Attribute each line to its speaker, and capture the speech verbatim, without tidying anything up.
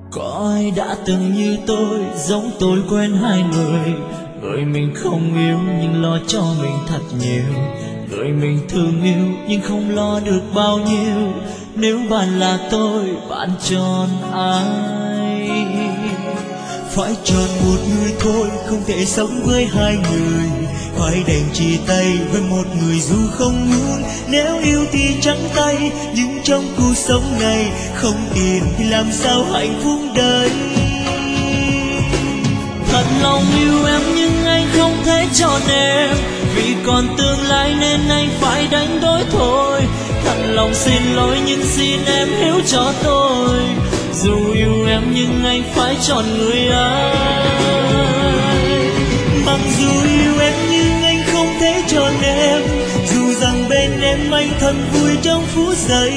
Speaker 1: Có ai đã từng như tôi, giống tôi quen hai người, người mình không yêu nhưng lo cho mình thật nhiều, người mình thương yêu nhưng không lo được bao nhiêu. Nếu bạn là tôi, bạn chọn ai? Phải chọn một người thôi, không thể sống với hai người. Phải đành chia tay với một người dù không muốn. Nếu yêu thì trắng tay, nhưng trong cuộc sống này không tiền thì làm sao hạnh phúc đây? Thật lòng yêu em nhưng anh không thể chọn em, vì còn tương lai nên anh phải đánh đổi thôi. Thật lòng xin lỗi nhưng xin em hiểu cho tôi, dù yêu em nhưng anh phải chọn người ai. Mặc dù yêu em nhưng anh không thể chọn em, dù rằng bên em anh thật vui trong phút giây.